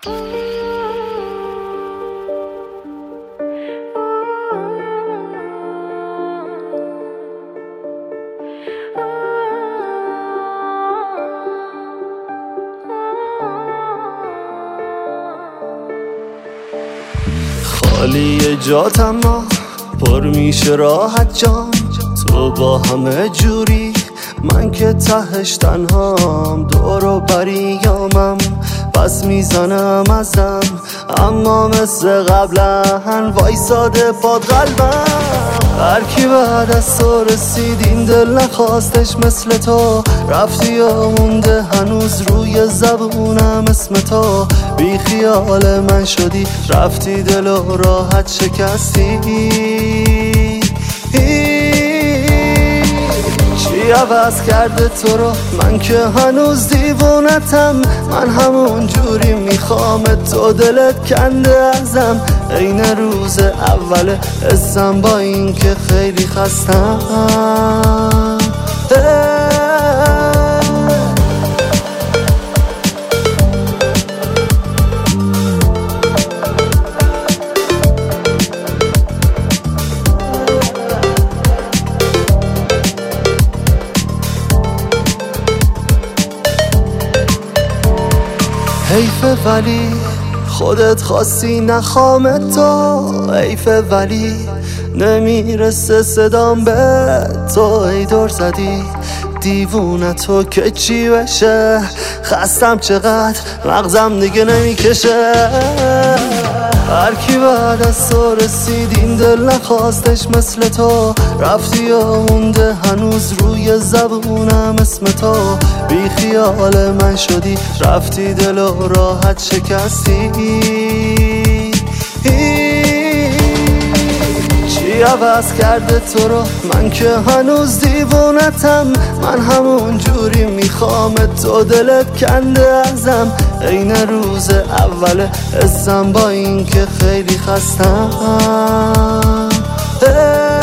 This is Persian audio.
خالی جات اما پر میشه راحت جام، تو با همه جوری من که تهش تنهام، دور و بریامم پس میزنم ازم، اما مثل قبلا وایساده پاد قلبم. هر کی بعد از تو رسید این دل نخواستش مثل تو، رفتی و مونده هنوز روی زبونم اسم تو، بی خیال من شدی رفتی دل و راحت شکستی. چی عوض کرده تو رو من که هنوز دیوونتم، من همون جوری میخوام تو دلت کنده ازم، عین روز اول حسم با این که خیلی خستم. حیفه ولی خودت خواستی نخوام تو، حیفه ولی نمیرسه صدام به تو، ای دور زدی دیوونه تو که چی بشه، خستم چقدر مغزم دیگه نمیکشه. هر کی بعد از تو رسید این دل نخواستش مثل تو، رفتی و مونده هنوز روی زبونم اسم تو، بی خیال من شدی رفتی دل و راحت شکستی. چی عوض کرده تو رو من که هنوز دیوونتم، من همون جوری میخوام تو دلت کنده ازم، عین روز اول حسم با این که خیلی خستم.